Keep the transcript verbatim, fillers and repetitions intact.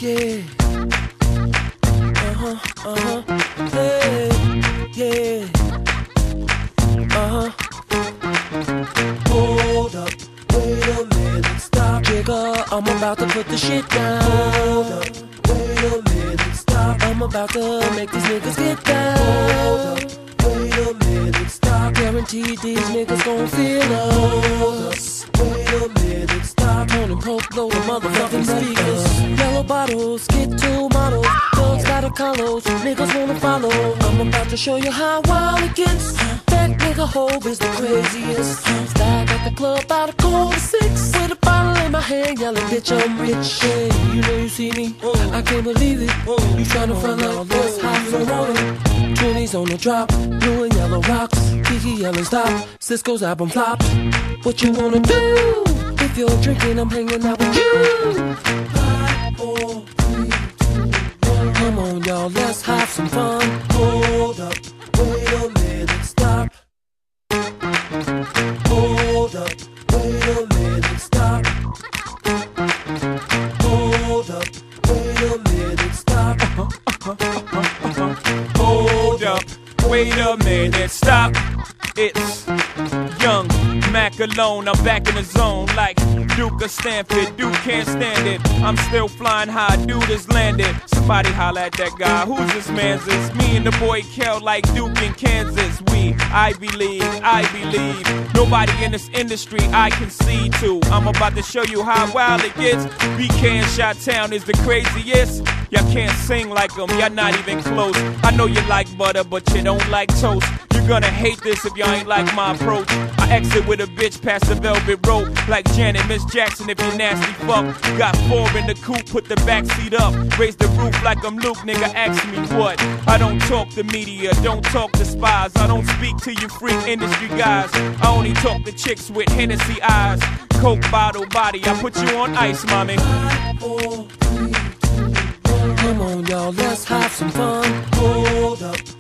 yeah. Uh-huh, uh-huh, yeah, yeah. Uh-huh. Hold up, wait a minute, stop. Jigga, I'm about to put the shit down. Hold up, wait a minute, stop. I'm about to make these niggas get down. Hold up, wait a minute, stop. Guaranteed these niggas gon' feel us. Wait a minute, stop. On and poke, load the motherfucking speakers. Yellow bottles, get two models. Thugs got a colors, niggas wanna follow. I'm about to show you how wild it gets. That nigga Hov is the craziest. Stack at the club by the quarter six. With a bottle in my hand, yelling, bitch, I'm rich. Hey, you know you see me, I can't believe it. You tryna front like this, hot from water. twenties on the drop, blue and yellow rocks. Kiki yelling stop, Cisco's album flopped. What you wanna do? If you're drinking, I'm hanging out with you. Five, four, three, two, one. Come on, y'all, let's have some fun. Hold up, wait a minute, stop. Hold up, wait a minute, stop. Hold up, wait a minute, stop. Hold up, wait a minute, stop. It's Young Mac alone, I'm back in the zone like Duke of Stanford. Duke can't stand it, I'm still flying high, dude is landed. Somebody holla at that guy, who's this man's this? Me and the boy Kel like Duke in Kansas. We, I believe, I believe nobody in this industry I can see to. I'm about to show you how wild it gets. B K and Chi-Town is the craziest. Y'all can't sing like them, y'all not even close. I know you like butter, but you don't like toast. You're gonna hate this if y'all ain't like my approach. I exit with a bitch past the velvet rope like Janet, Miss Jackson if you nasty fuck. Got four in the coupe, put the back seat up. Raise the roof like I'm Luke, nigga, ask me what. I don't talk to media, don't talk to spies. I don't speak to you freak industry guys. I only talk to chicks with Hennessy eyes. Coke bottle body, I put you on ice, mommy. Five, four, three, two, one. Come on, y'all, let's have some fun. Hold up,